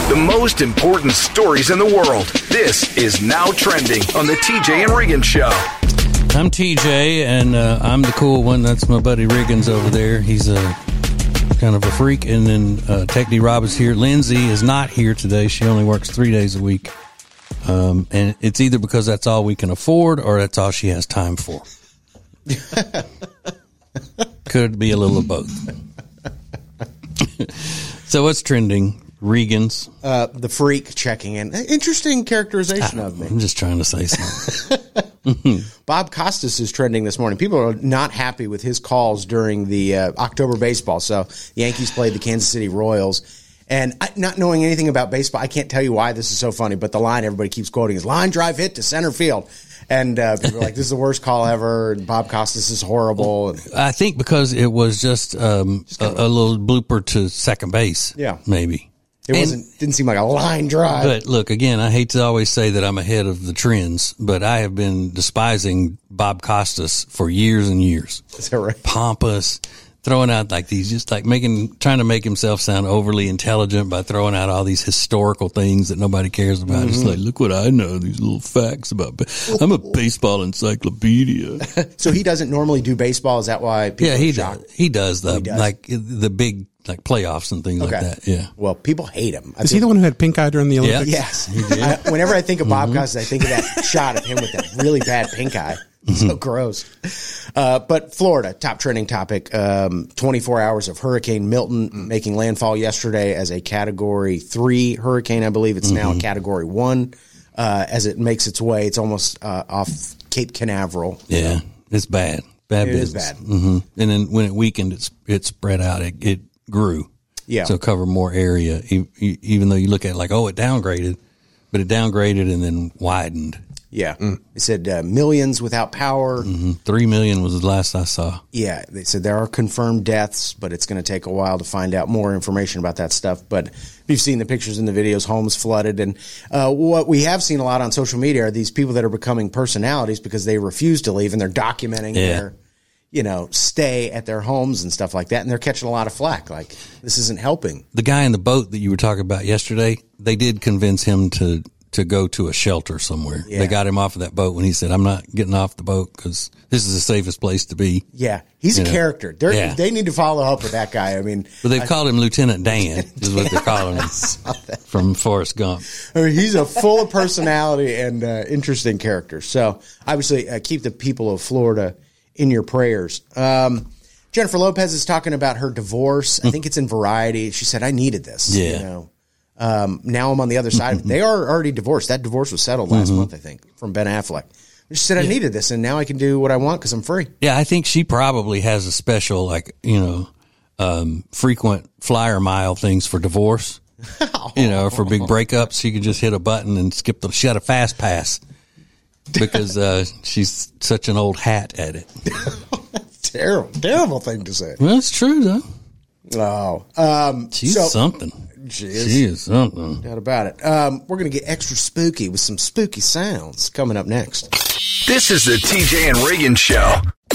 The most important stories in the world. This is Now Trending on the TJ and Riggins Show. I'm TJ, and I'm the cool one. That's my buddy Riggins over there. He's a kind of a freak. And then Tech D Rob is here. Lindsay is not here today. She only works 3 days a week. And it's either because that's all we can afford or that's all she has time for. Could be a little of both. So what's trending? Riggins. The freak checking in. Interesting characterization of me. I'm just trying to say something. Bob Costas is trending this morning. People are not happy with his calls during the October baseball. So the Yankees played the Kansas City Royals. And not knowing anything about baseball, I can't tell you why this is so funny, but the line everybody keeps quoting is line drive hit to center field. And people are like, this is the worst call ever. And Bob Costas is horrible. I think because it was just a little blooper to second base. Yeah. Maybe. It didn't seem like a line drive. But look, again, I hate to always say that I'm ahead of the trends, but I have been despising Bob Costas for years and years. Is that right? Pompous, throwing out like these, just like trying to make himself sound overly intelligent by throwing out all these historical things that nobody cares about. It's like, look what I know, these little facts about. I'm a baseball encyclopedia. So he doesn't normally do baseball. Is that why people are shocked? He does does. like the big like playoffs and things like that. Yeah. Well, people hate him. Is he the one who had pink eye during the Olympics? Yes. He did. Whenever I think of Bob Costas, I think of that shot of him with that really bad pink eye. So gross. But Florida, top trending topic, 24 hours of Hurricane Milton making landfall yesterday as a Category 3 hurricane. I believe it's now a Category 1 as it makes its way. It's almost off Cape Canaveral. Yeah, it's bad. Bad it business. Is bad. Mm-hmm. And then when it weakened, it spread out. It grew. Yeah. So cover more area, even though you look at it like, oh, it downgraded, but it downgraded and then widened. Yeah. They said millions without power. 3 million was the last I saw. Yeah. They said there are confirmed deaths, but it's going to take a while to find out more information about that stuff. But if you've seen the pictures and the videos, homes flooded. And what we have seen a lot on social media are these people that are becoming personalities because they refuse to leave and they're documenting their stay at their homes and stuff like that. And they're catching a lot of flack. Like, this isn't helping. The guy in the boat that you were talking about yesterday, they did convince him to go to a shelter somewhere. Yeah. They got him off of that boat when he said, I'm not getting off the boat because this is the safest place to be. Yeah. He's a character. They need to follow up with that guy. I mean, but they've called him Lieutenant Dan is what they're calling him from Forrest Gump. I mean, he's a full of personality and interesting character. So obviously keep the people of Florida in your prayers. Jennifer Lopez is talking about her divorce. I think it's in Variety. She said, I needed this. Yeah. Now I'm on the other side of it. They are already divorced. That divorce was settled last month, I think, from Ben Affleck. She said, I needed this, and now I can do what I want because I'm free. Yeah, I think she probably has a special, frequent flyer mile things for divorce. For big breakups. She can just hit a button and she had a fast pass because she's such an old hat at it. Terrible thing to say. Well, it's true, though. Oh. She's something. She is something. Doubt about it. We're going to get extra spooky with some spooky sounds coming up next. This is the TJ and Riggins Show.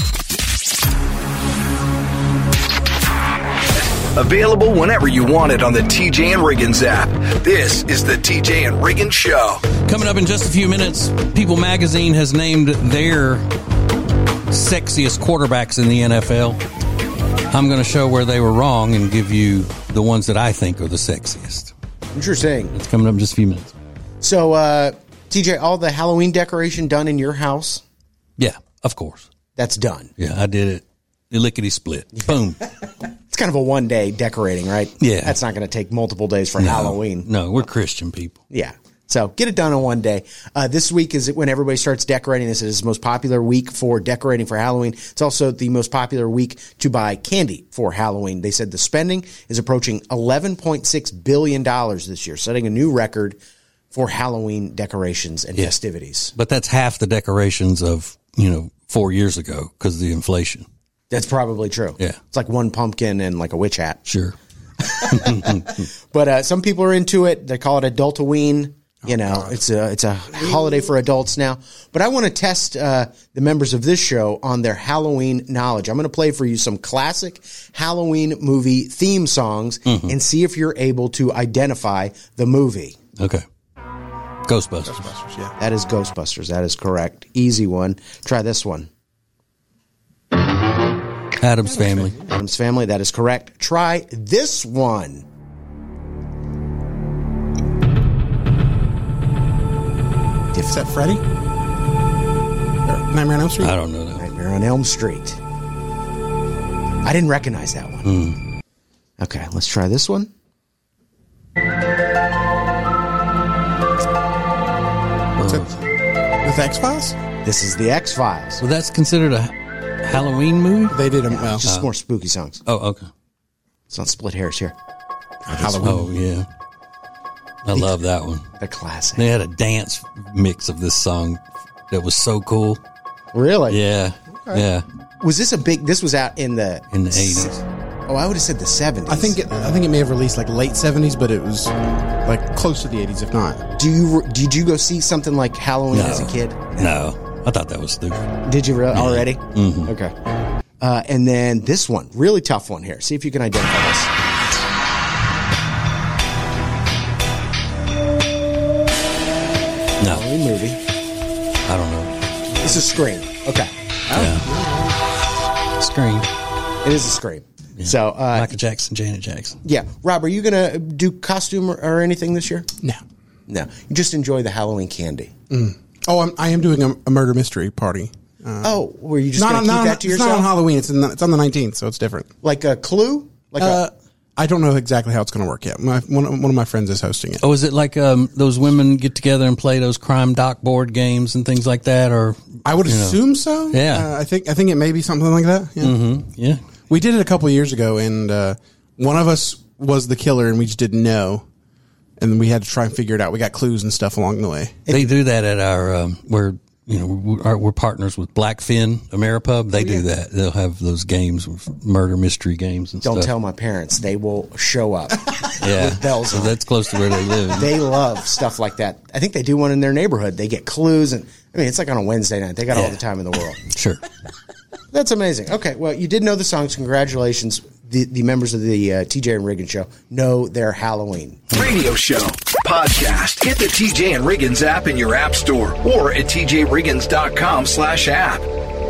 Available whenever you want it on the TJ and Riggins app. This is the TJ and Riggins Show. Coming up in just a few minutes, People Magazine has named their sexiest quarterbacks in the NFL. I'm going to show where they were wrong and give you the ones that I think are the sexiest. Interesting. It's coming up in just a few minutes. So, TJ, all the Halloween decoration done in your house? Yeah, of course. That's done. Yeah, I did it. Lickety split. Boom. It's kind of a one-day decorating, right? Yeah. That's not going to take multiple days for Halloween. No, we're Christian people. Yeah. So get it done in one day. This week is when everybody starts decorating. This is the most popular week for decorating for Halloween. It's also the most popular week to buy candy for Halloween. They said the spending is approaching $11.6 billion this year, setting a new record for Halloween decorations and festivities. But that's half the decorations of, 4 years ago because of the inflation. That's probably true. Yeah. It's like one pumpkin and like a witch hat. Sure. But some people are into it. They call it Adultoween. You know, it's a holiday for adults now. But I want to test the members of this show on their Halloween knowledge. I'm going to play for you some classic Halloween movie theme songs and see if you're able to identify the movie. Okay. Ghostbusters. Ghostbusters, yeah. That is Ghostbusters. That is correct. Easy one. Try this one. Addams Family. Addams Family. That is correct. Try this one. Is that Freddy? Nightmare on Elm Street? I don't know that. Nightmare on Elm Street. I didn't recognize that one. Okay, let's try this one. With X-Files? This is the X-Files. Well, that's considered a Halloween movie? They did them well. Just more spooky songs. Oh, okay. Let's not split hairs here. Halloween. Oh, yeah. I love that one. The classic. They had a dance mix of this song that was so cool. Really? Yeah. Yeah. Was this this was out in the 80s. Oh, I would have said the 70s. I think it may have released like late 70s, but it was like close to the 80s, if not. Did you go see something like Halloween as a kid? No. I thought that was stupid. Did you really already? Mm-hmm. Okay. And then this one, really tough one here. See if you can identify this. No. Halloween movie. I don't know. This is Scream. Okay. Yeah. Scream. It is a Scream. Yeah. So, Michael Jackson, Janet Jackson. Yeah. Rob, are you going to do costume or anything this year? No. No. You just enjoy the Halloween candy. Oh, I am doing a murder mystery party. Were you just going to keep that to yourself? It's not on Halloween. It's on the 19th, so it's different. Like a Clue? I don't know exactly how it's going to work yet. One of my friends is hosting it. Oh, is it like those women get together and play those crime doc board games and things like that? Or I would assume so. Yeah. I think it may be something like that. Yeah. Mm-hmm. Yeah. We did it a couple of years ago, and one of us was the killer, and we just didn't know. And we had to try and figure it out. We got clues and stuff along the way. They do that at our we're partners with Blackfin Ameripub. They do that. They'll have those games, murder mystery games and stuff. Don't tell my parents. They will show up. Yeah, with bells on. That's close to where they live. They love stuff like that. I think they do one in their neighborhood. They get clues, and I mean, it's like on a Wednesday night. They got all the time in the world. Sure. That's amazing. Okay, well, you did know the songs. Congratulations. The members of the TJ and Riggins show know their Halloween. Radio show, podcast. Get the TJ and Riggins app in your app store or at tjriggins.com/app.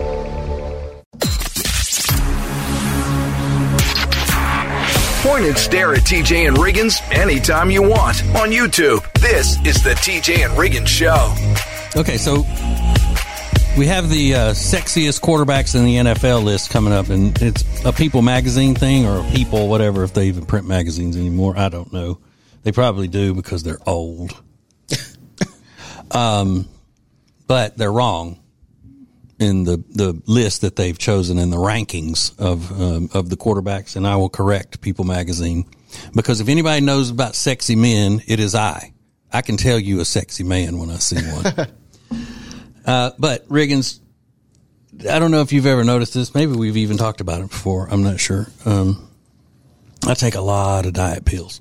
Point and stare at TJ and Riggins anytime you want on YouTube. This is the TJ and Riggins show. Okay, so we have the sexiest quarterbacks in the NFL list coming up, and it's a People magazine thing or a People, whatever, if they even print magazines anymore. I don't know. They probably do because they're old. But they're wrong in the list that they've chosen in the rankings of the quarterbacks, and I will correct People magazine. Because if anybody knows about sexy men, it is I. I can tell you a sexy man when I see one. But Riggins, I don't know if you've ever noticed this. Maybe we've even talked about it before. I'm not sure. I take a lot of diet pills.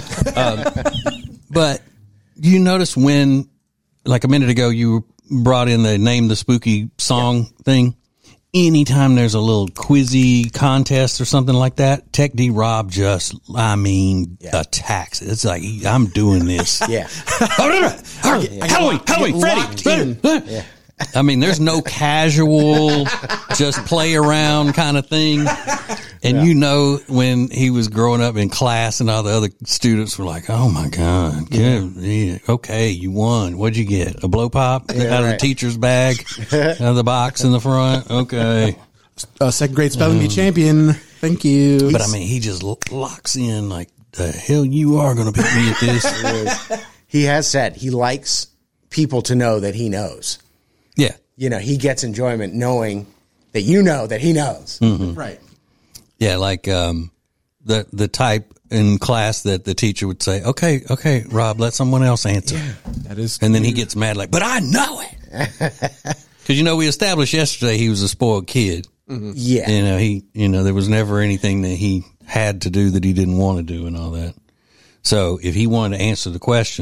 But you notice when, like a minute ago, you brought in the Name the Spooky Song thing. Anytime there's a little quizzy contest or something like that, Tech D Rob just, attacks. It's like, I'm doing this. Yeah. Halloween, Freddy. Yeah. I mean, there's no casual, just play around kind of thing. And you know, when he was growing up in class and all the other students were like, oh my God, okay, you won. What'd you get? A blow pop out of the teacher's bag? Out of the box in the front? Okay. Second grade spelling bee champion. Thank you. But I mean, he just locks in like, the hell you are going to pick me at this. He has said he likes people to know that he knows. Yeah. You know, he gets enjoyment knowing that you know that he knows. Mm-hmm. Right. Yeah, like the type in class that the teacher would say, okay, Rob, let someone else answer. Yeah, that is. And then he gets mad like, but I know it. Because, we established yesterday he was a spoiled kid. Mm-hmm. Yeah. There was never anything that he had to do that he didn't want to do and all that. So if he wanted to answer the question,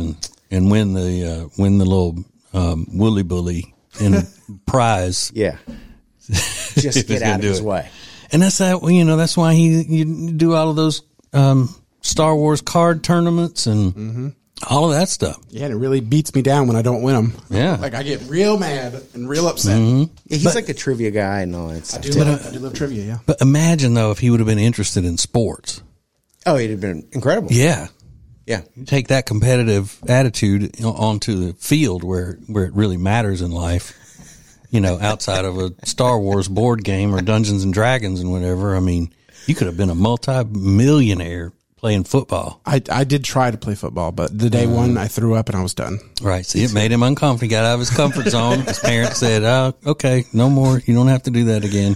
and win the little woolly bully in prize. Yeah. Just get out of his way. And that's that's why you do all of those Star Wars card tournaments and all of that stuff. Yeah, and it really beats me down when I don't win them. Yeah. Like, I get real mad and real upset. Yeah, he's like a trivia guy and all that stuff. I do love trivia, yeah. But imagine, though, if he would have been interested in sports. Oh, he'd have been incredible. Yeah. Yeah. You take that competitive attitude onto the field where it really matters in life, outside of a Star Wars board game or Dungeons and Dragons and whatever. I mean, you could have been a multi-millionaire playing football. I did try to play football, but the day one, I threw up and I was done. Right. See, it made him uncomfortable. He got out of his comfort zone. His parents said, okay, no more. You don't have to do that again.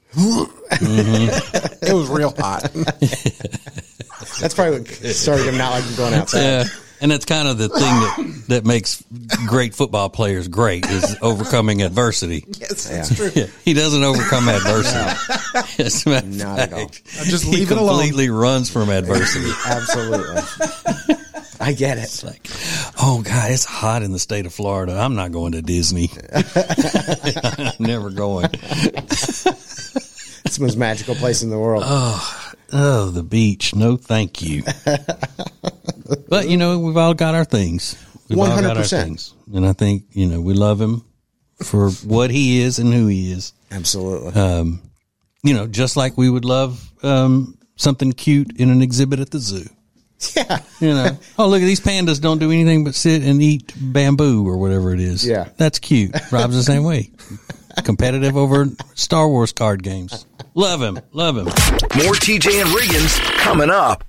It was real hot. That's probably what started him not liking going outside. Yeah. And that's kind of the thing that makes great football players great is overcoming adversity. Yes, that's true. Yeah, he doesn't overcome adversity. As a matter of Not at all. fact, Just he leave it alone. completely runs from adversity. Absolutely. I get it. It's like, oh God, it's hot in the state of Florida. I'm not going to Disney. I'm never going. It's the most magical place in the world. Oh, the beach. No, thank you. But, we've all got our things. We've all got our 100%. things. And I think, we love him for what he is and who he is. Absolutely. Just like we would love something cute in an exhibit at the zoo. Yeah. Oh, look, these pandas don't do anything but sit and eat bamboo or whatever it is. Yeah. That's cute. Rob's the same way. Competitive over Star Wars card games. Love him. Love him. More TJ and Riggins coming up.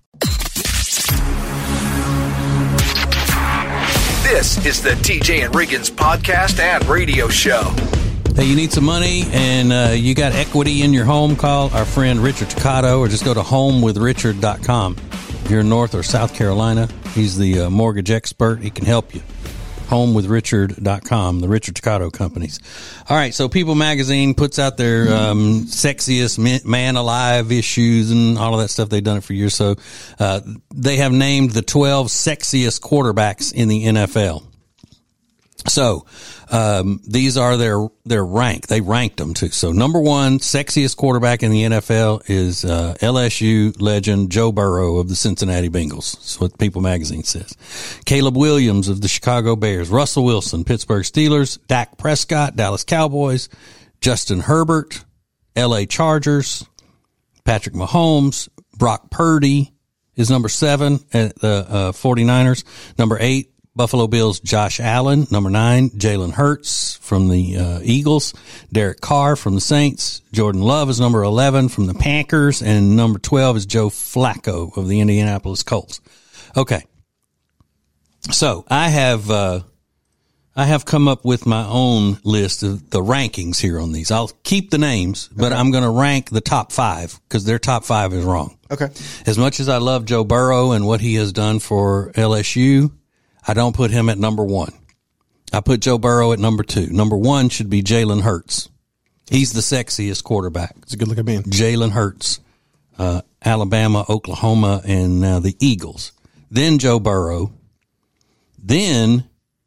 This is the TJ and Riggins podcast and radio show. Hey, you need some money and you got equity in your home, call our friend Richard Toccato or just go to homewithrichard.com. If you're in North or South Carolina, he's the mortgage expert. He can help you. Homewithrichard.com, the Richard Toccato companies. All right, so People Magazine puts out their sexiest man alive issues and all of that stuff. They've done it for years. So they have named the 12 sexiest quarterbacks in the NFL. So these are their rank. They ranked them too. So number one, sexiest quarterback in the NFL is LSU legend Joe Burrow of the Cincinnati Bengals. That's what People Magazine says. Caleb Williams of the Chicago Bears. Russell Wilson, Pittsburgh Steelers. Dak Prescott, Dallas Cowboys. Justin Herbert, LA Chargers. Patrick Mahomes. Brock Purdy is number 7 at the 49ers. Number 8. Buffalo Bills, Josh Allen. Number 9, Jalen Hurts from the Eagles. Derek Carr from the Saints. Jordan Love is number 11 from the Packers. And number 12 is Joe Flacco of the Indianapolis Colts. Okay. So I have come up with my own list of the rankings here on these. I'll keep the names, but I'm going to rank the top 5 because their top 5 is wrong. Okay. As much as I love Joe Burrow and what he has done for LSU, I don't put him at number 1. I put Joe Burrow at number 2. Number 1 should be Jalen Hurts. He's the sexiest quarterback. It's a good looking man. Jalen Hurts, Alabama, Oklahoma, and now the Eagles. Then Joe Burrow. Then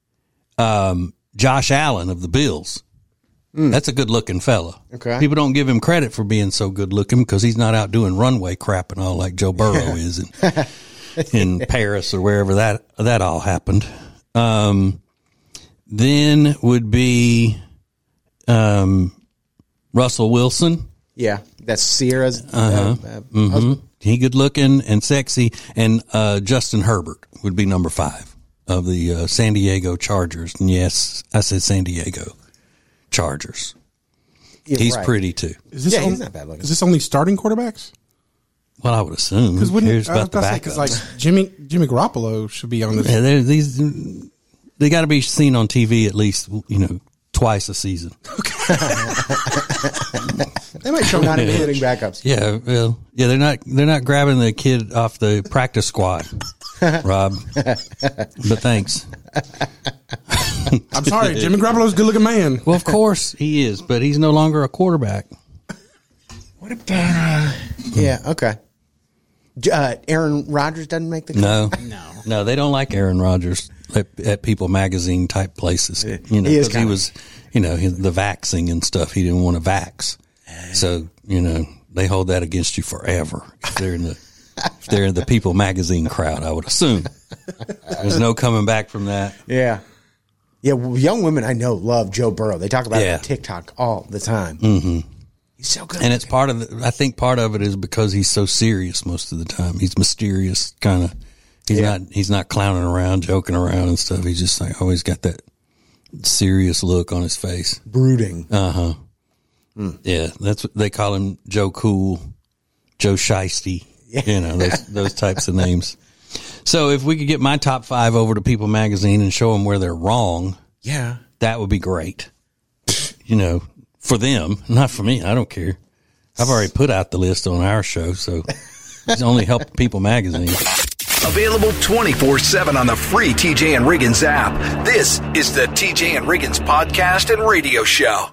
Josh Allen of the Bills. That's a good looking fella. Okay. People don't give him credit for being so good looking because he's not out doing runway crap and all like Joe Burrow is. And, in Paris or wherever that all happened. Then would be Russell Wilson. Yeah, that's Sierra's husband. He good looking and sexy. And Justin Herbert would be number 5 of the San Diego Chargers. And yes, I said San Diego Chargers. Yeah, He's right. pretty too. Is this He's not bad looking. Is this only starting quarterbacks? Well, I would assume. Because Who cares about the because backups? like Jimmy Garoppolo should be on this. Yeah, they got to be seen on TV at least, twice a season. They might show not including backups. Yeah, well, yeah, they're not grabbing the kid off the practice squad, Rob. But thanks. I'm sorry, Jimmy Garoppolo's a good looking man. Well, of course he is, but he's no longer a quarterback. What about yeah, okay. Aaron Rodgers doesn't make the cut? No, they don't like Aaron Rodgers. at People Magazine type places. You know, He is because he was, you know, the vaxing and stuff. He didn't want to vax. So, you know, they hold that against you forever if they're in the People Magazine crowd, I would assume. There's no coming back from that. Yeah. Yeah, well, young women I know love Joe Burrow. They talk about it Yeah. on TikTok all the time. Mm-hmm. He's so good. And it's I think part of it is because he's so serious most of the time. He's mysterious, kind of. He's not clowning around, joking around and stuff. He's just like always got that serious look on his face. Brooding. Yeah, that's what they call him. Joe Cool, Joe Shiesty. You know, those types of names. So if we could get my top 5 over to People Magazine and show them where they're wrong, Yeah. that would be great. You know, for them, not for me. I don't care. I've already put out the list on our show, so it's only helped People Magazine. Available 24/7 on the free TJ and Riggins app. This is the TJ and Riggins podcast and radio show.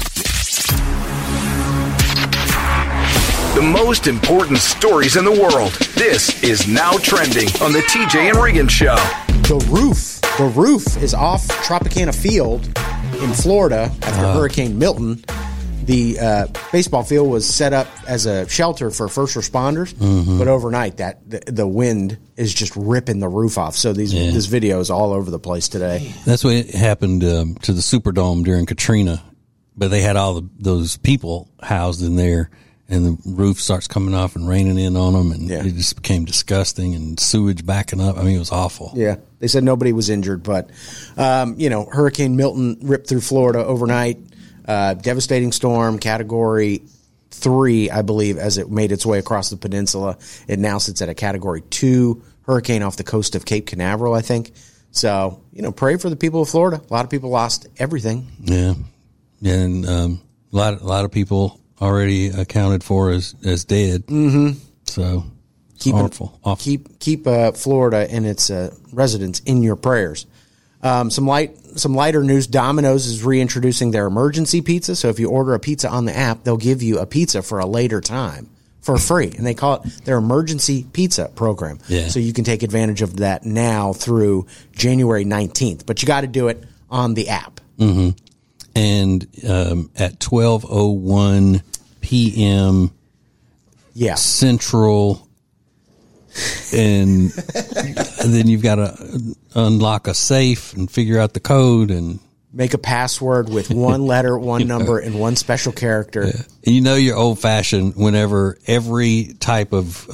The most important stories in the world. This is Now Trending on the TJ and Riggins show. The roof is off Tropicana Field in Florida after Hurricane Milton. The baseball field was set up as a shelter for first responders, but overnight the wind is just ripping the roof off. So this video is all over the place today. That's what happened to the Superdome during Katrina, but they had all those people housed in there, and the roof starts coming off and raining in on them, and it just became disgusting, and sewage backing up. I mean, it was awful. Yeah, they said nobody was injured, but Hurricane Milton ripped through Florida overnight. Devastating storm, Category 3, I believe, as it made its way across the peninsula. It now sits at a Category 2 hurricane off the coast of Cape Canaveral, I think. So, pray for the people of Florida. A lot of people lost everything. Yeah, and a lot of people already accounted for as dead. Mm-hmm. So it's awful. Keep Florida and its residents in your prayers. Some lighter news. Domino's is reintroducing their emergency pizza. So if you order a pizza on the app, they'll give you a pizza for a later time for free, and they call it their emergency pizza program. Yeah. So you can take advantage of that now through January 19th, but you got to do it on the app. Mm-hmm. And at 12:01 p.m. Central, and then you've got to unlock a safe and figure out the code and make a password with one letter, one number, and one special character. Yeah. You're old fashioned whenever every type of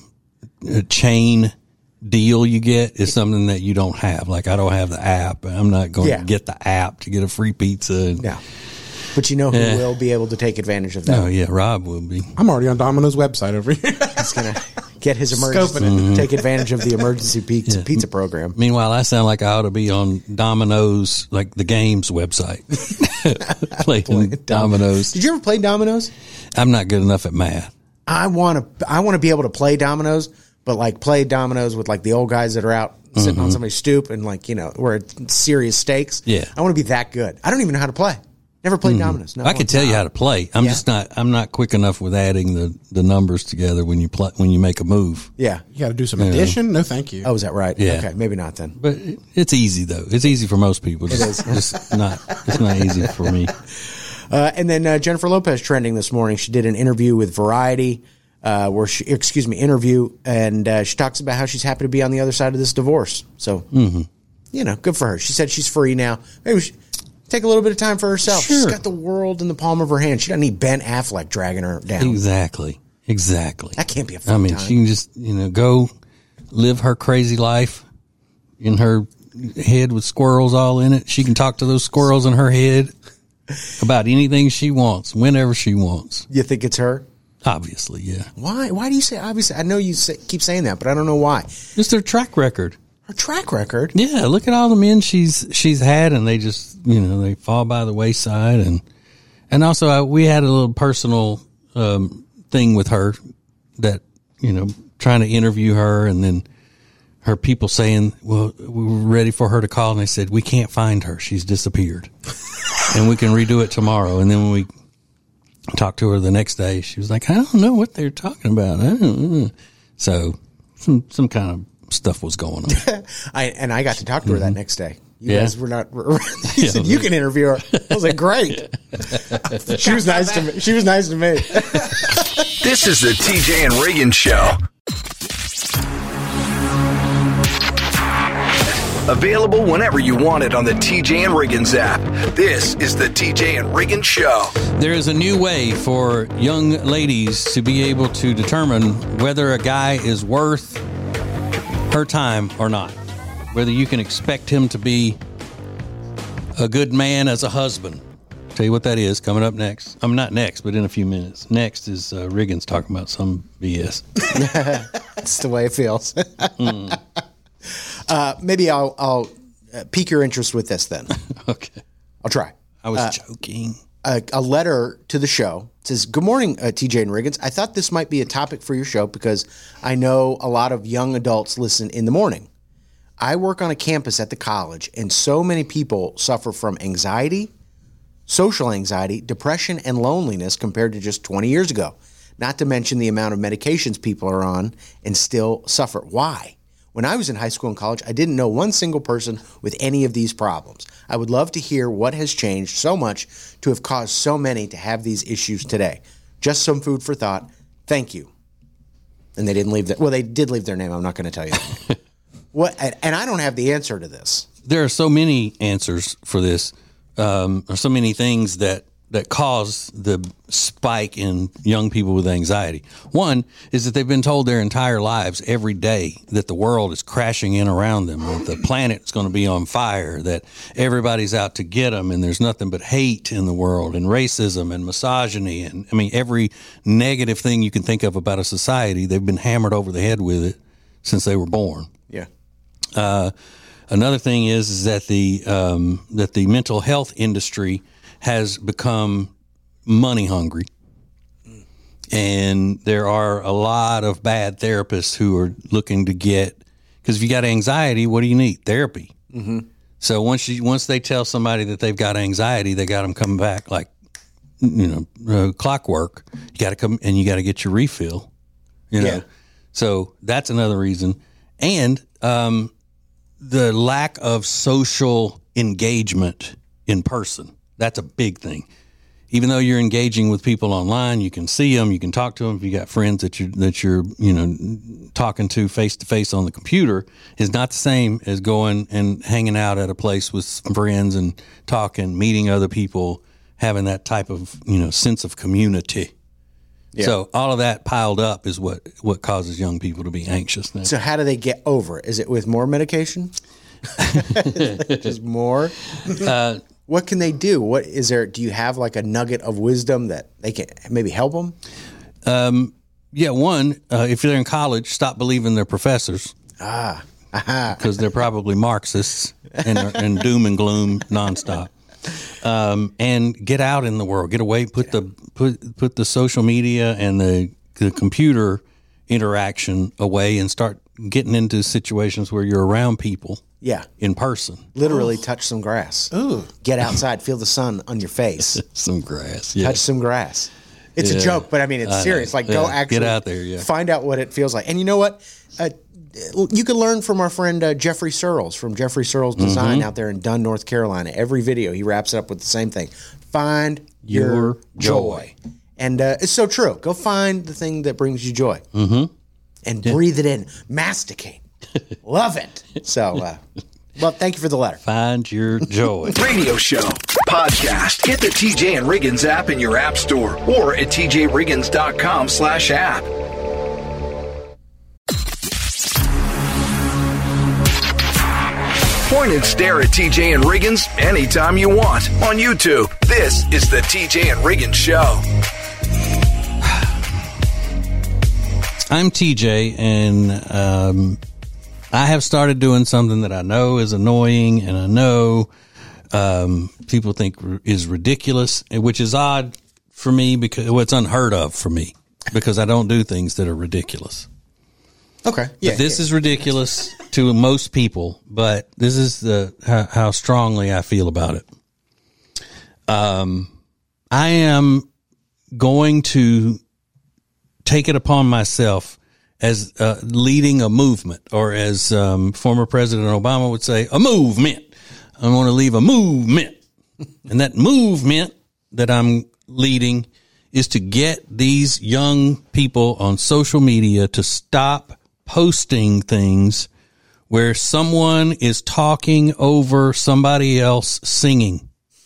chain deal you get is something that you don't have. Like, I don't have the app. I'm not going to get the app to get a free pizza. Yeah. But who will be able to take advantage of that? Oh, yeah, Rob will be. I'm already on Domino's website over here. He's going to get his emergency, take advantage of the emergency pizza program. Meanwhile, I sound like I ought to be on Domino's, like the games website. Playing Domino's. Did you ever play Domino's? I'm not good enough at math. I want to be able to play Domino's, but like play Domino's with like the old guys that are out sitting on somebody's stoop and like, where it's serious stakes. Yeah. I want to be that good. I don't even know how to play. Never played Domino's. No, I can tell you how to play. I'm not quick enough with adding the numbers together when you make a move. Yeah. You got to do some addition? No, thank you. Oh, is that right? Yeah. Okay, maybe not then. But it's easy though. It's easy for most people. It's not easy for me. And then Jennifer Lopez trending this morning. She did an interview with Variety, and she talks about how she's happy to be on the other side of this divorce. So, good for her. She said she's free now. Maybe she take a little bit of time for herself. Sure. She's got the world in the palm of her hand. She doesn't need Ben Affleck dragging her down. Exactly. That can't be a fun time. She can just, go live her crazy life in her head with squirrels all in it. She can talk to those squirrels in her head about anything she wants, whenever she wants. You think it's her? Obviously, yeah. Why? Why do you say obviously? I know you keep saying that, but I don't know why. Just her track record. Her track record? Yeah, look at all the men she's had, and they just, they fall by the wayside. And also, we had a little personal thing with her that, trying to interview her, and then her people saying, well, we were ready for her to call, and they said, we can't find her. She's disappeared. And we can redo it tomorrow. And then when we talked to her the next day, she was like, I don't know what they're talking about. I don't know. So some kind of stuff was going on. I got to talk to her that next day. You guys were not. He said you can interview her. I was like, great. She was nice to me. She was nice to me. This is the TJ and Reagan Show. Available whenever you want it on the TJ and Riggins app. This is the TJ and Riggins Show. There is a new way for young ladies to be able to determine whether a guy is worth her time or not. Whether you can expect him to be a good man as a husband. Tell you what that is coming up next. I'm not next, but in a few minutes. Next is Riggins talking about some BS. That's the way it feels. Maybe I'll pique your interest with this then. Okay. I'll try. I was joking. A letter to the show. It says, good morning, TJ and Riggins. I thought this might be a topic for your show because I know a lot of young adults listen in the morning. I work on a campus at the college, and so many people suffer from anxiety, social anxiety, depression, and loneliness compared to just 20 years ago. Not to mention the amount of medications people are on and still suffer. Why? When I was in high school and college, I didn't know one single person with any of these problems. I would love to hear what has changed so much to have caused so many to have these issues today. Just some food for thought. Thank you. And they didn't leave that. Well, they did leave their name. I'm not going to tell you that. What? And I don't have the answer to this. There are so many answers for this, or so many things that cause the spike in young people with anxiety. One is that they've been told their entire lives every day that the world is crashing in around them, that the planet's going to be on fire, that everybody's out to get them, and there's nothing but hate in the world, and racism and misogyny, and I mean every negative thing you can think of about a society, they've been hammered over the head with it since they were born. Yeah. Another thing is that the mental health industry has become money hungry, and there are a lot of bad therapists who are looking to get, because if you got anxiety, what do you need? Therapy. Mm-hmm. So once they tell somebody that they've got anxiety, they got them coming back like clockwork. You got to come and you got to get your refill. Yeah. So that's another reason, and the lack of social engagement in person. That's a big thing. Even though you're engaging with people online, you can see them, you can talk to them. If you got friends that you're talking to face on the computer, is not the same as going and hanging out at a place with some friends and talking, meeting other people, having that type of sense of community. Yeah. So all of that piled up is what causes young people to be anxious now. So how do they get over it? Is it with more medication? Just more? What can they do? What is there? Do you have like a nugget of wisdom that they can maybe help them? One, if they're in college, stop believing their professors. Because they're probably Marxists and doom and gloom nonstop. And get out in the world, get away, put the social media and the computer interaction away, and start getting into situations where you're around people. Yeah. In person. Literally touch some grass. Ooh. Get outside, feel the sun on your face. Some grass. Yeah. Touch some grass. It's a joke, but I mean, it's serious. Like, go actually get out there, find out what it feels like. And you know what? You can learn from our friend Jeffrey Searles from Jeffrey Searles Design out there in Dunn, North Carolina. Every video, he wraps it up with the same thing. Find your joy. And it's so true. Go find the thing that brings you joy. Mm-hmm. And breathe it in. Masticate. Love it. So, well, thank you for the letter. Find your joy. Radio show, podcast. Hit the TJ and Riggins app in your app store or at tjriggins.com/app. Point and stare at TJ and Riggins anytime you want on YouTube. This is the TJ and Riggins Show. I'm TJ, and I have started doing something that I know is annoying, and I know people think is ridiculous, which is odd for me because it's unheard of for me because I don't do things that are ridiculous. Okay. Yeah, but this is ridiculous to most people, but this is how strongly I feel about it. I am going to take it upon myself as leading a movement, or as former President Obama would say, a movement. I want to leave a movement. And that movement that I'm leading is to get these young people on social media to stop posting things where someone is talking over somebody else singing.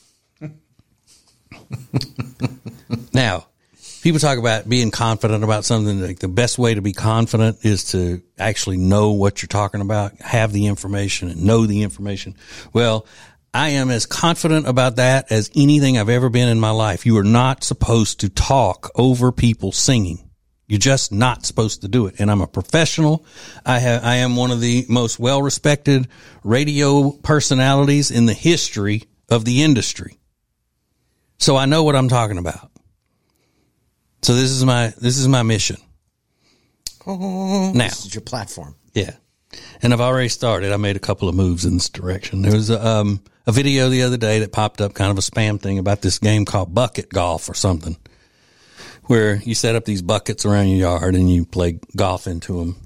Now, people talk about being confident about something. Like the best way to be confident is to actually know what you're talking about, have the information, and know the information. Well, I am as confident about that as anything I've ever been in my life. You are not supposed to talk over people singing. You're just not supposed to do it. And I'm a professional. I am one of the most well-respected radio personalities in the history of the industry. So I know what I'm talking about. So this is my mission. Oh, now, this is your platform. Yeah. And I've already started. I made a couple of moves in this direction. There was a video the other day that popped up, kind of a spam thing, about this game called Bucket Golf or something, where you set up these buckets around your yard and you play golf into them.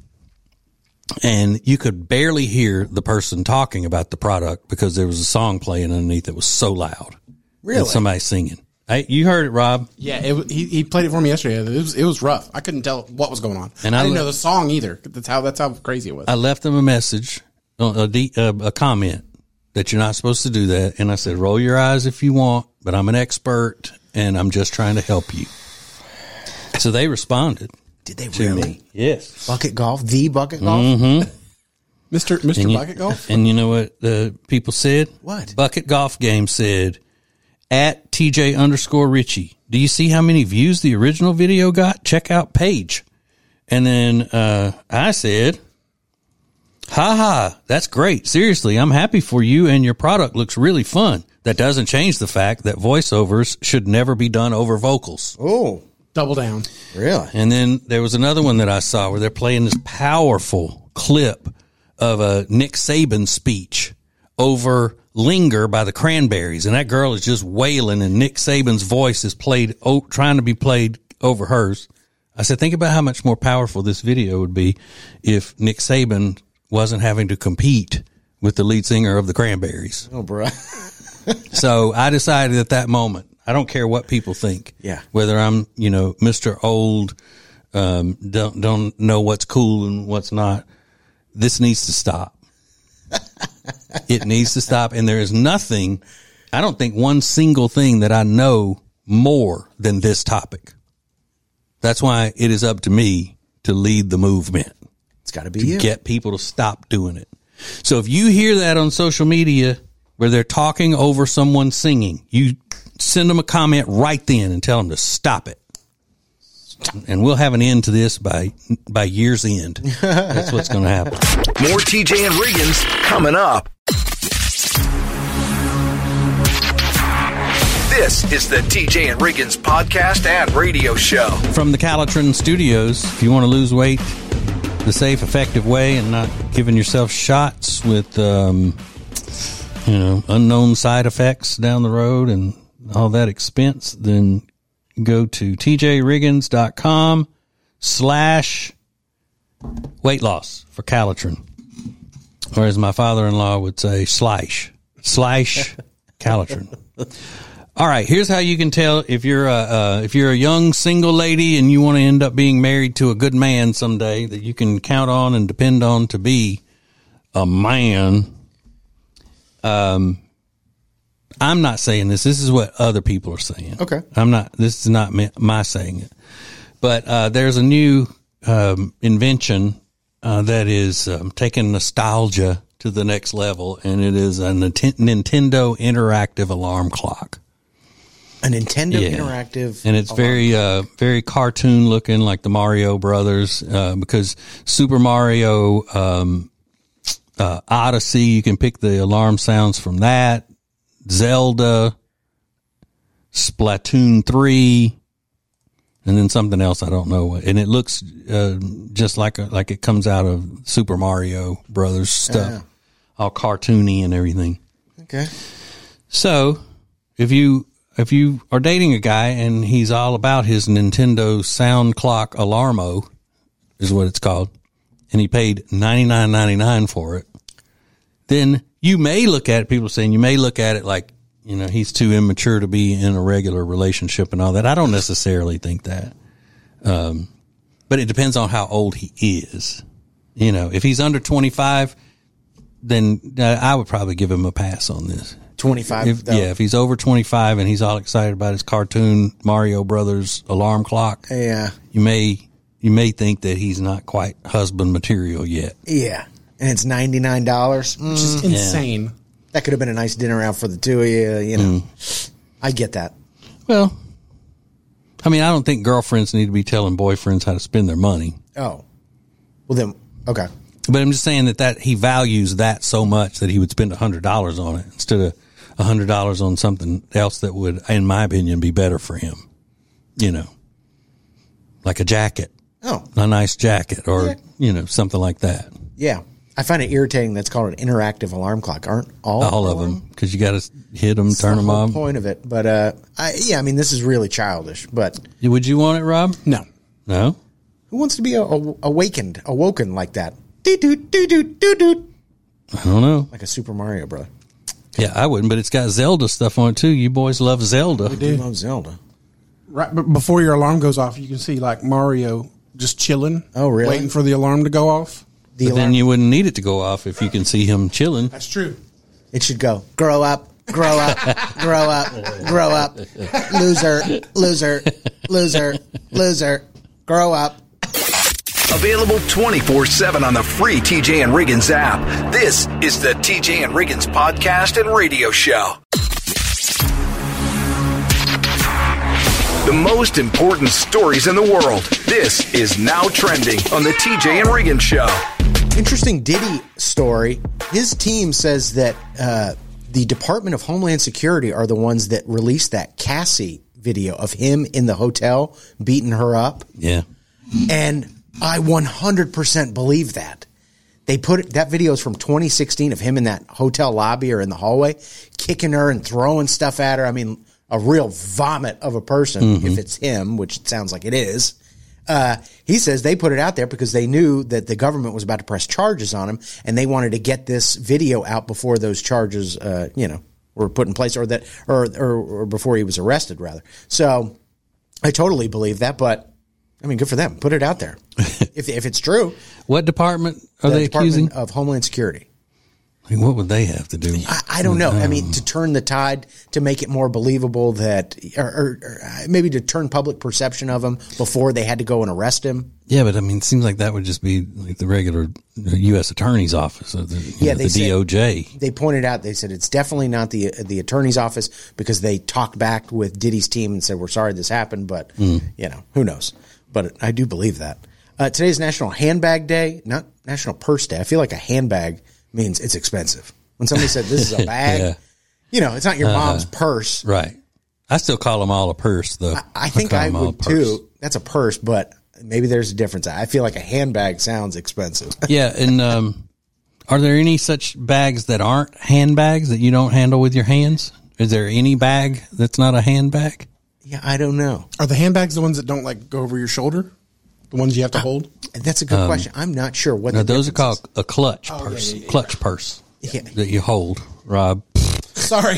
And you could barely hear the person talking about the product because there was a song playing underneath that was so loud. Really? And somebody singing. You heard it, Rob. Yeah, he played it for me yesterday. It was rough. I couldn't tell what was going on. And I didn't know the song either. That's how crazy it was. I left them a message, a comment that you're not supposed to do that. And I said, roll your eyes if you want, but I'm an expert and I'm just trying to help you. So they responded. Did they really? Yes. Bucket Golf? The Bucket Golf? Mm-hmm. Mr. Bucket Golf? And you know what the people said? What? Bucket Golf Game said, at TJ_Richie. Do you see how many views the original video got? Check out page. And then I said, haha, that's great. Seriously, I'm happy for you and your product looks really fun. That doesn't change the fact that voiceovers should never be done over vocals. Oh. Double down. Really? And then there was another one that I saw where they're playing this powerful clip of a Nick Saban speech over Linger by the Cranberries, and that girl is just wailing, and Nick Saban's voice is trying to be played over hers. I said, think about how much more powerful this video would be if Nick Saban wasn't having to compete with the lead singer of the Cranberries. Oh, bro. So I decided at that moment, I don't care what people think. Yeah. Whether I'm, Mr. Old, don't know what's cool and what's not. This needs to stop. It needs to stop. And there is nothing, I don't think one single thing that I know more than this topic. That's why it is up to me to lead the movement. It's got to be you. Get people to stop doing it. So if you hear that on social media where they're talking over someone singing, you send them a comment right then and tell them to stop it. And we'll have an end to this by year's end. That's what's going to happen. More TJ and Riggins coming up. This is the TJ and Riggins podcast and radio show. From the Calitrin Studios, if you want to lose weight the safe, effective way and not giving yourself shots with, unknown side effects down the road and all that expense, then go to tjriggins.com/weight loss for Calitrin. Or as my father-in-law would say, slash Calitrin. All right, here's how you can tell if you're a young single lady and you want to end up being married to a good man someday that you can count on and depend on to be a man. I'm not saying this. This is what other people are saying. Okay. This is not my saying it. But there's a new invention that is taking nostalgia to the next level, and it is a Nintendo interactive alarm clock. A Nintendo interactive, and it's very cartoon looking, like the Mario Brothers, because Super Mario Odyssey, you can pick the alarm sounds from that. Zelda, Splatoon 3, and then something else I don't know. And it looks just like it comes out of Super Mario Brothers stuff, all cartoony and everything. Okay. So if you are dating a guy and he's all about his Nintendo Sound Clock Alarmo, is what it's called, and he paid $99.99 for it, then you may look at it, people are saying you may look at it like, you know, he's too immature to be in a regular relationship and all that. I don't necessarily think that. But it depends on how old he is. You know, if he's under 25, then I would probably give him a pass on this. 25. If he's over 25 and he's all excited about his cartoon Mario Brothers alarm clock, Yeah. you may think that he's not quite husband material yet. Yeah. And it's $99. Which is insane. That could have been a nice dinner out for the two of you, you know. I get that. Well, I mean, I don't think girlfriends need to be telling boyfriends how to spend their money. Oh. Well, then, okay. But I'm just saying that he values that so much that he would spend $100 on it instead of $100 on something else that would, in my opinion, be better for him. You know, like a jacket. Oh. A nice jacket or, you know, something like that. Yeah. I find it irritating that's called an interactive alarm clock. Aren't all of them, because you got to hit them, turn them on. on. That's the whole point of it. But, I mean, this is really childish. But Would you want it, Rob? No. No? who wants to be awoken like that? Doo-doo-doo-doo-doo-doo. I don't know. Like a Super Mario brother. Yeah, I wouldn't, but it's got Zelda stuff on it, too. You boys love Zelda. I do love Zelda. Right before your alarm goes off, you can see like Mario just chilling. Oh, really? Waiting for the alarm to go off. But then you wouldn't need it to go off if you can see him chilling. That's true. It should go. Grow up. Grow up. Grow up. Grow up. Loser. Loser. Loser. Loser. Grow up. Available 24/7 on the free TJ and Riggins app. This is the TJ and Riggins podcast and radio show. The most important stories in the world. This is Now Trending on the TJ and Riggins show. Interesting Diddy story. His team says that the Department of Homeland Security are the ones that released that Cassie video of him in the hotel beating her up. Yeah. And I 100% believe that. They put that video is from 2016 of him in that hotel lobby or in the hallway, kicking her and throwing stuff at her. I mean, a real vomit of a person if it's him, which it sounds like it is. He says they put it out there because they knew that the government was about to press charges on him, and they wanted to get this video out before those charges, were put in place, or before he was arrested, rather. So I totally believe that, but I mean, good for them. Put it out there if it's true. What department are they accusing? Department of Homeland Security. I mean, what would they have to do? I don't know. I mean, to turn the tide, to make it more believable that, or maybe to turn public perception of him before they had to go and arrest him. Yeah, but I mean, it seems like that would just be like the regular U.S. Attorney's Office or the DOJ. They pointed out, they said it's definitely not the Attorney's Office because they talked back with Diddy's team and said, we're sorry this happened, but, who knows? But I do believe that. Today's National Handbag Day, not National Purse Day. I feel like a handbag means it's expensive. When somebody said this is a bag, it's not your mom's purse. Right. I still call them all a purse, though. I think I would too. That's a purse, but maybe there's a difference. I feel like a handbag sounds expensive. Yeah, and are there any such bags that aren't handbags that you don't handle with your hands? Is there any bag that's not a handbag? Yeah, I don't know. Are the handbags the ones that don't like go over your shoulder? The ones you have to hold? That's a good question. I'm not sure what those are called a clutch purse. Yeah. Clutch purse that you hold, Rob. Sorry.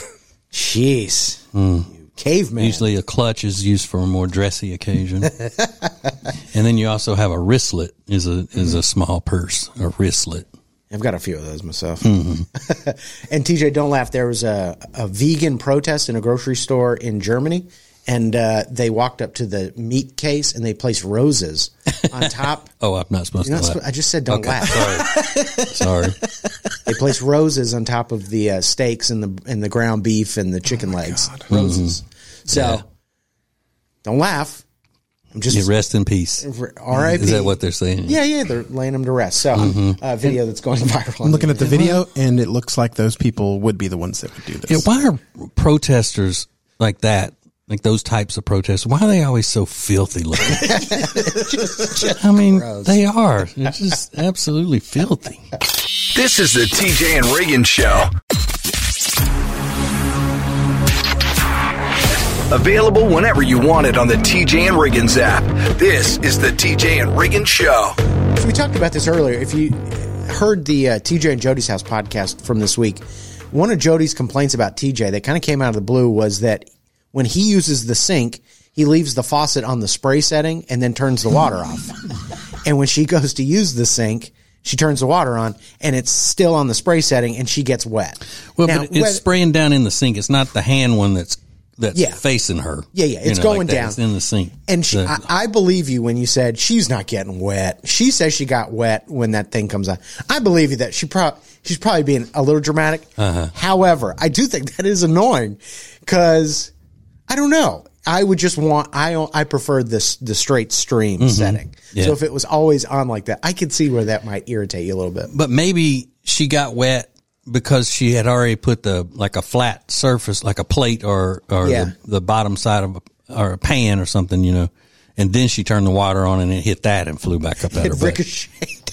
Jeez. You caveman. Usually a clutch is used for a more dressy occasion. And then you also have a wristlet is a small purse, a wristlet. I've got a few of those myself. And TJ, don't laugh. There was a vegan protest in a grocery store in Germany. And they walked up to the meat case and they placed roses on top. Oh, I'm not supposed to laugh. I just said don't laugh. Sorry. They placed roses on top of the steaks and the ground beef and the chicken legs. God. Roses. So don't laugh. I'm just rest in peace. R.I.P. Is that what they're saying? Yeah. They're laying them to rest. So video that's going viral. I'm looking at the video and it looks like those people would be the ones that would do this. Yeah, why are protesters like that? Like those types of protests, why are they always so filthy looking? I mean, gross. They are. They're just absolutely filthy. This is the TJ and Riggins show. Available whenever you want it on the TJ and Riggins app. This is the TJ and Riggins Show. So we talked about this earlier. If you heard the TJ and Jody's House podcast from this week, one of Jody's complaints about TJ that kind of came out of the blue was that when he uses the sink, he leaves the faucet on the spray setting and then turns the water off. And when she goes to use the sink, she turns the water on and it's still on the spray setting and she gets wet. Well, now, but it's spraying down in the sink. It's not the hand one that's facing her. Yeah. It's going like down. It's in the sink. And I believe you when you said she's not getting wet. She says she got wet when that thing comes on. I believe you that she's probably being a little dramatic. However, I do think that is annoying because I don't know. I would just I prefer the straight stream setting. Yeah. So if it was always on like that, I could see where that might irritate you a little bit. But maybe she got wet because she had already put a flat surface, like a plate or the bottom side of or a pan or something, and then she turned the water on and it hit that and flew back up out of her ricocheted.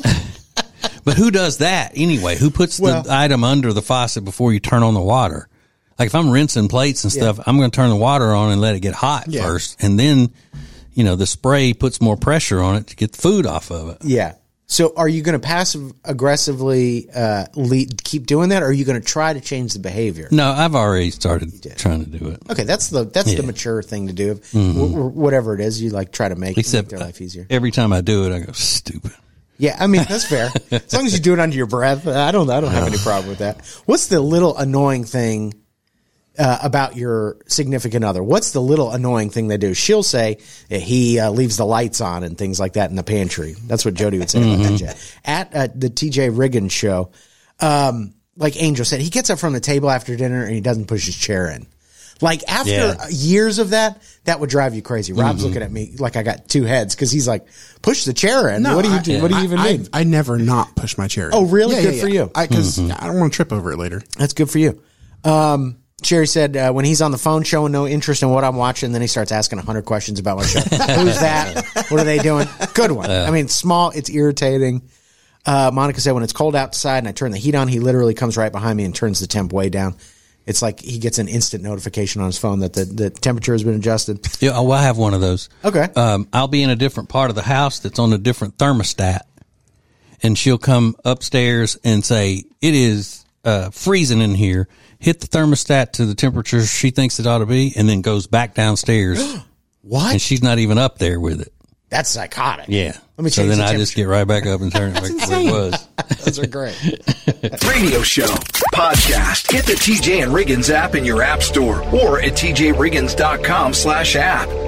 But who does that anyway? Who puts the item under the faucet before you turn on the water? Like if I'm rinsing plates and stuff, I'm going to turn the water on and let it get hot first. And then, the spray puts more pressure on it to get the food off of it. Yeah. So are you going to passive aggressively keep doing that, or are you going to try to change the behavior? No, I've already started trying to do it. Okay, that's the mature thing to do. Whatever it is, you try to make their life easier. Every time I do it, I go, stupid. Yeah, I mean, that's fair. As long as you do it under your breath, I don't have any problem with that. What's the little annoying thing about your significant other? What's the little annoying thing they do? She'll say that he leaves the lights on and things like that in the pantry. That's what Jody would say about that. At the TJ Riggins show, like Angel said, he gets up from the table after dinner and he doesn't push his chair in. Like after years of that would drive you crazy. Rob's looking at me like I got two heads because he's like, push the chair in. No, what do you do? What do you even mean? I never not push my chair in. Oh, really? Good for you. Because I don't want to trip over it later. That's good for you. Sherry said when he's on the phone showing no interest in what I'm watching, then he starts asking 100 questions about my show. Who's that? What are they doing? Good one. I mean, small. It's irritating. Monica said when it's cold outside and I turn the heat on, he literally comes right behind me and turns the temp way down. It's like he gets an instant notification on his phone that the temperature has been adjusted. Yeah, well, I have one of those. Okay. I'll be in a different part of the house that's on a different thermostat, and she'll come upstairs and say, it is freezing in here. Hit the thermostat to the temperature she thinks it ought to be, and then goes back downstairs. What? And she's not even up there with it. That's psychotic. Yeah. Let me so then I just get right back up and turn it back to where it was. Those are great. Radio show, podcast. Get the TJ and Riggins app in your app store or at tjriggins.com/app.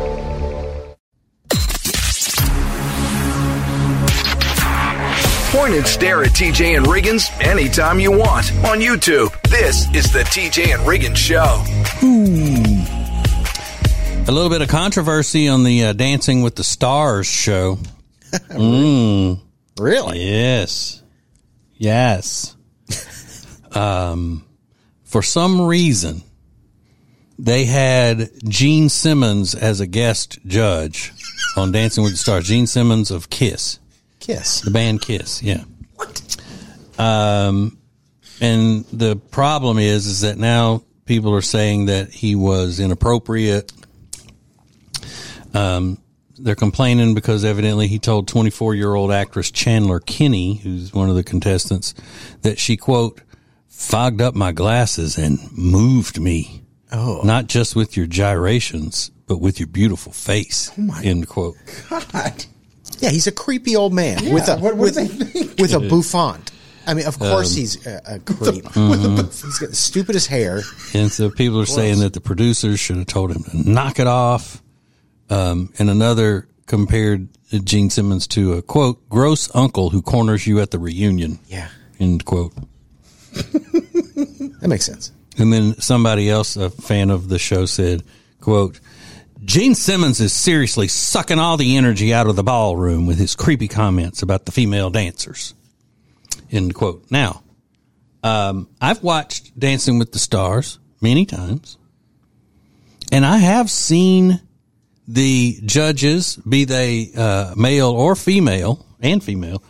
Point and stare at TJ and Riggins anytime you want on YouTube. This is the TJ and Riggins Show. A little bit of controversy on the Dancing with the Stars show. Really? Yes. For some reason, they had Gene Simmons as a guest judge on Dancing with the Stars. Gene Simmons of Kiss. Kiss. The band Kiss, yeah. What? And the problem is that now people are saying that he was inappropriate. They're complaining because evidently he told 24-year-old actress Chandler Kinney, who's one of the contestants, that she, quote, fogged up my glasses and moved me. Oh. Not just with your gyrations, but with your beautiful face, end quote. God. Yeah, he's a creepy old man what do they think? with a bouffant. I mean, of course he's a creep. He's got the stupidest hair. And so people are saying that the producers should have told him to knock it off. And another compared Gene Simmons to a, quote, gross uncle who corners you at the reunion. Yeah. End quote. That makes sense. And then somebody else, a fan of the show, said, quote, Gene Simmons is seriously sucking all the energy out of the ballroom with his creepy comments about the female dancers. End quote. Now, I've watched Dancing with the Stars many times, and I have seen the judges, be they male or female,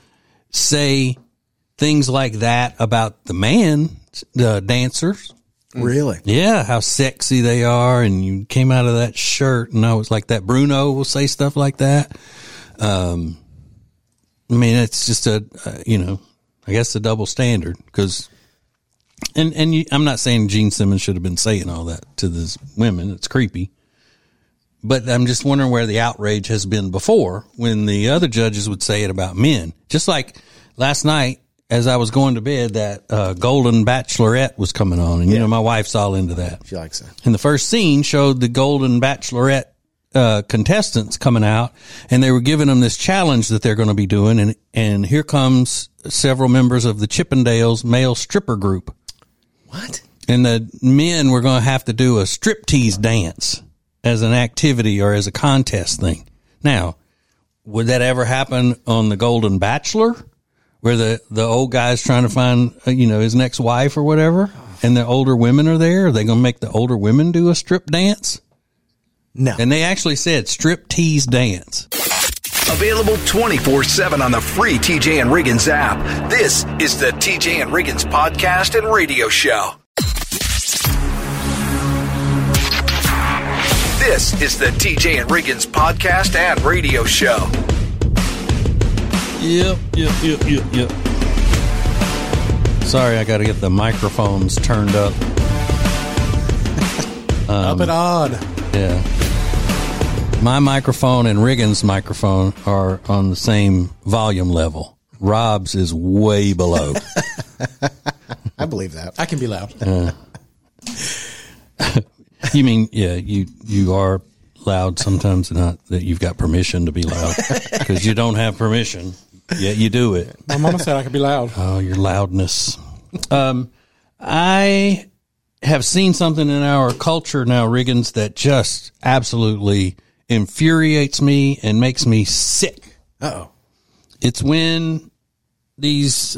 say things like that about the dancers. Really? Yeah, how sexy they are, and you came out of that shirt, and I was like, that Bruno will say stuff like that. I mean, it's just I guess a double standard, because, I'm not saying Gene Simmons should have been saying all that to these women. It's creepy. But I'm just wondering where the outrage has been before, when the other judges would say it about men. Just like last night, as I was going to bed, that Golden Bachelorette was coming on. And, you know, my wife's all into that. She likes that. And the first scene showed the Golden Bachelorette contestants coming out, and they were giving them this challenge that they're going to be doing. And here comes several members of the Chippendales male stripper group. What? And the men were going to have to do a striptease dance as an activity or as a contest thing. Now, would that ever happen on the Golden Bachelor, where the old guy's trying to find, his next wife or whatever, and the older women are there? Are they going to make the older women do a strip dance? No. And they actually said striptease dance. Available 24/7 on the free TJ and Riggins app. This is the TJ and Riggins podcast and radio show. This is the TJ and Riggins podcast and radio show. Yep. Sorry, I got to get the microphones turned up. Up and on. Yeah. My microphone and Riggins' microphone are on the same volume level. Rob's is way below. I believe that. I can be loud. You mean, yeah, you are loud sometimes, not that you've got permission to be loud, because you don't have permission, yet you do it. My mama said I could be loud. Oh, your loudness. I have seen something in our culture now, Riggins, that just absolutely infuriates me and makes me sick. Uh-oh. It's when these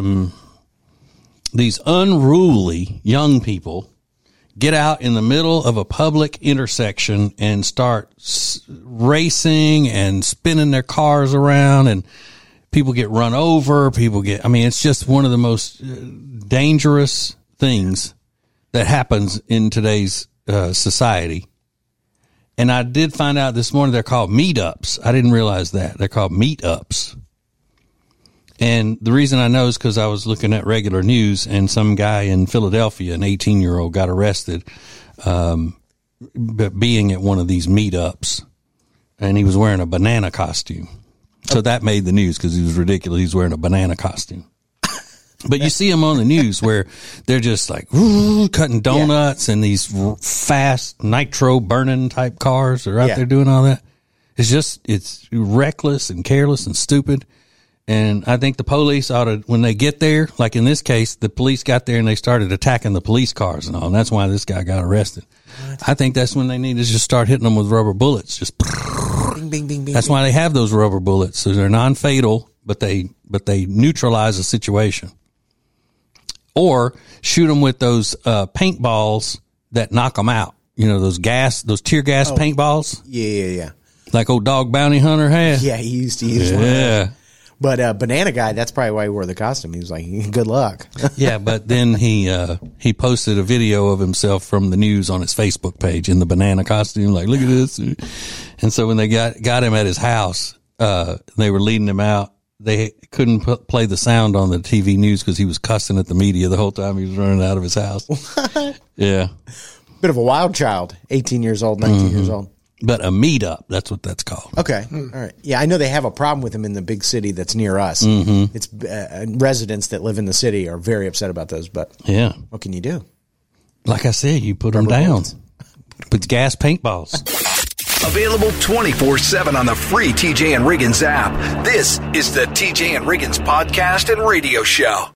unruly young people get out in the middle of a public intersection and start racing and spinning their cars around, and people get run over. It's just one of the most dangerous things that happens in today's society. And I did find out this morning they're called meetups. I didn't realize that. They're called meetups. And the reason I know is because I was looking at regular news, and some guy in Philadelphia, an 18-year-old, got arrested being at one of these meetups, and he was wearing a banana costume. So that made the news because he was ridiculous. He's wearing a banana costume. But you see them on the news where they're just like cutting donuts, and these fast nitro burning type cars are out there doing all that. It's reckless and careless and stupid. And I think the police ought to, when they get there, like in this case, the police got there and they started attacking the police cars and all. And that's why this guy got arrested. What? I think that's when they need to just start hitting them with rubber bullets. Just bing, bing, bing, bing. That's why they have those rubber bullets. So they're non-fatal, but they neutralize the situation. Or shoot them with those paintballs that knock them out. You know, those tear gas paintballs? Yeah. Like old Dog Bounty Hunter had? Yeah, he used to use one of those. But Banana Guy, that's probably why he wore the costume. He was like, good luck. Yeah, but then he posted a video of himself from the news on his Facebook page in the banana costume, like, look at this. And so when they got him at his house, they were leading him out. They couldn't play the sound on the TV news because he was cussing at the media the whole time he was running out of his house. What? Yeah. Bit of a wild child, 18 years old, 19 years old. But a meetup, that's what that's called. Okay. All right. Yeah, I know they have a problem with him in the big city that's near us. Mm-hmm. It's residents that live in the city are very upset about those, but what can you do? Like I said, you put them down with gas paintballs. Available 24/7 on the free TJ and Riggins app. This is the TJ and Riggins podcast and radio show.